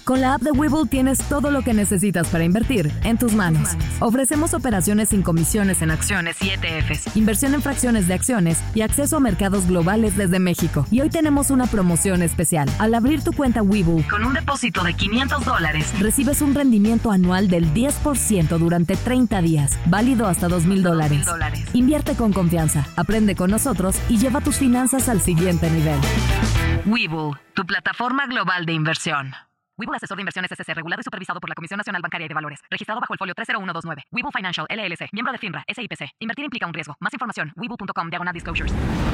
Con la app de Webull tienes todo lo que necesitas para invertir en tus manos. Ofrecemos operaciones sin comisiones en acciones y ETFs, inversión en fracciones de acciones y acceso a mercados globales desde México. Y hoy tenemos una promoción especial. Al abrir tu cuenta Webull con un depósito de $500, recibes un rendimiento anual del 10% durante 30 días, válido hasta $2,000. Invierte con confianza, aprende con nosotros y lleva tus finanzas al siguiente nivel. Webull, tu plataforma global de inversión. Webull Asesor de Inversiones S.C. regulado y supervisado por la Comisión Nacional Bancaria y de Valores. Registrado bajo el folio 30129. Webull Financial, LLC. Miembro de FINRA, SIPC. Invertir implica un riesgo. Más información, webull.com/disclosures.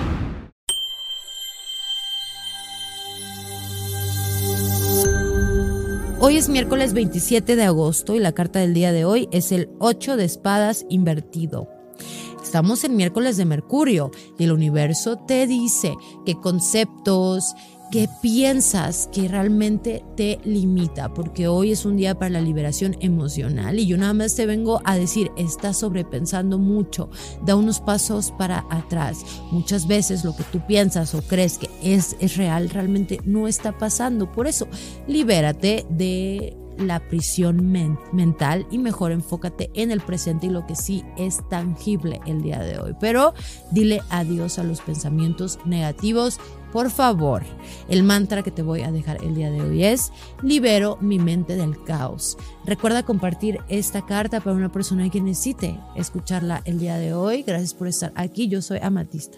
Hoy es miércoles 27 de agosto y la carta del día de hoy es el 8 de espadas invertido. Estamos en miércoles de Mercurio y el universo te dice qué conceptos, qué piensas que realmente te limita, porque hoy es un día para la liberación emocional y yo nada más te vengo a decir, estás sobrepensando mucho, da unos pasos para atrás. Muchas veces lo que tú piensas o crees que es real realmente no está pasando, por eso libérate de la prisión mental y mejor enfócate en el presente y lo que sí es tangible el día de hoy. Pero dile adiós a los pensamientos negativos, por favor. El mantra que te voy a dejar el día de hoy es: libero mi mente del caos. Recuerda compartir esta carta para una persona que necesite escucharla el día de hoy. Gracias por estar aquí. Yo soy Amatista.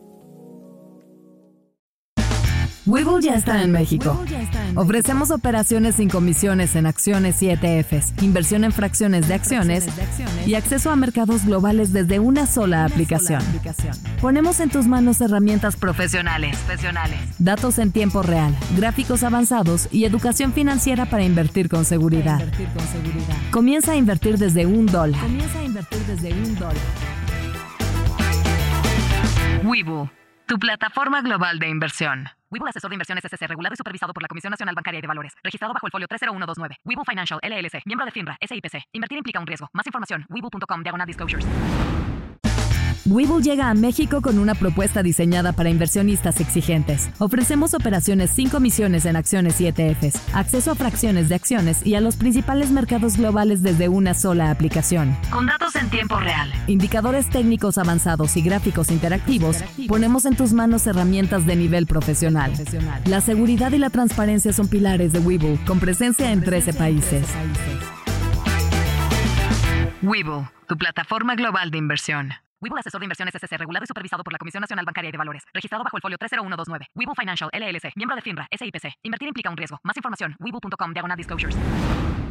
Webull ya está en México. Ofrecemos operaciones sin comisiones en acciones y ETFs, inversión en fracciones de acciones y acceso a mercados globales desde una sola aplicación. Ponemos en tus manos herramientas profesionales, datos en tiempo real, gráficos avanzados y educación financiera para invertir con seguridad. Comienza a invertir desde $1. Webull, tu plataforma global de inversión. Webull Asesor de Inversiones S.C. regulado y supervisado por la Comisión Nacional Bancaria y de Valores. Registrado bajo el folio 30129. Webull Financial, LLC. Miembro de FINRA, SIPC. Invertir implica un riesgo. Más información, webull.com/disclosures. Webull llega a México con una propuesta diseñada para inversionistas exigentes. Ofrecemos operaciones sin comisiones en acciones y ETFs, acceso a fracciones de acciones y a los principales mercados globales desde una sola aplicación. Con datos en tiempo real, indicadores técnicos avanzados y gráficos interactivos, ponemos en tus manos herramientas de nivel profesional. La seguridad y la transparencia son pilares de Webull, con presencia en 13 países. Webull, tu plataforma global de inversión. Webull Asesor de Inversiones S.C. regulado y supervisado por la Comisión Nacional Bancaria y de Valores. Registrado bajo el folio 30129. Webull Financial, LLC. Miembro de FINRA, SIPC. Invertir implica un riesgo. Más información, webull.com/disclosures.